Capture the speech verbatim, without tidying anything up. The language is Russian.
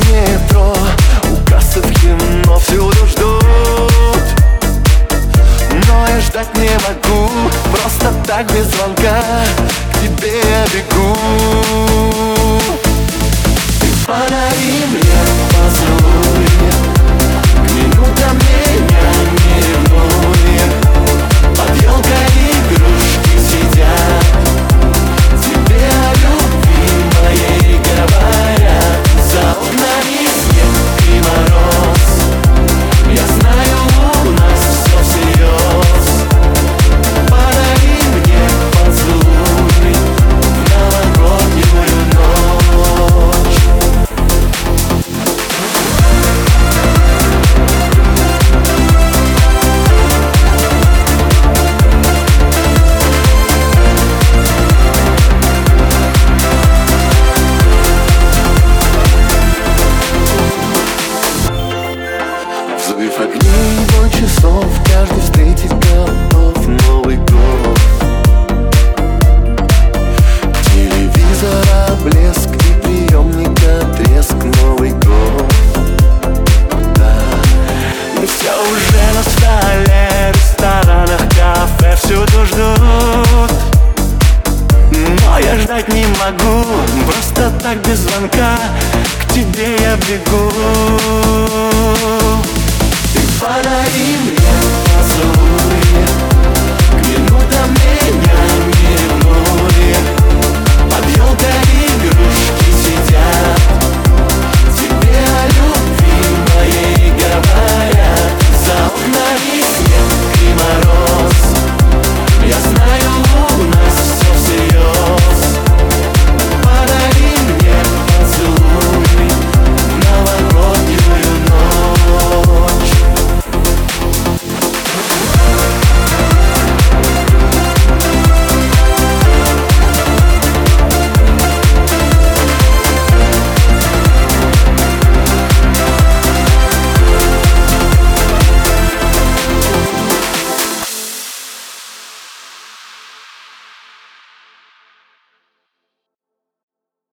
метро, у кассы в кино всюду ждут. Но я ждать не могу, просто так без звонка к тебе я бегу. Ты подари мне поцелуй, к минутам меня не ревнуй. Под елкой игрушки сидят, тебе о любви моей говорят. За окнами снег и мороз, я знаю, у нас все всерьез. Подари мне поцелуй в новогоднюю ночь. Взрыв огней, бой часов, каждый встретить готов Новый год. Телевизора блеск и приемника треск. Новый год, да. Мы все уже на столе, в ресторанах, кафе всюду ждут. Но я ждать не могу, просто так без звонка к тебе я бегу. Ты подари мне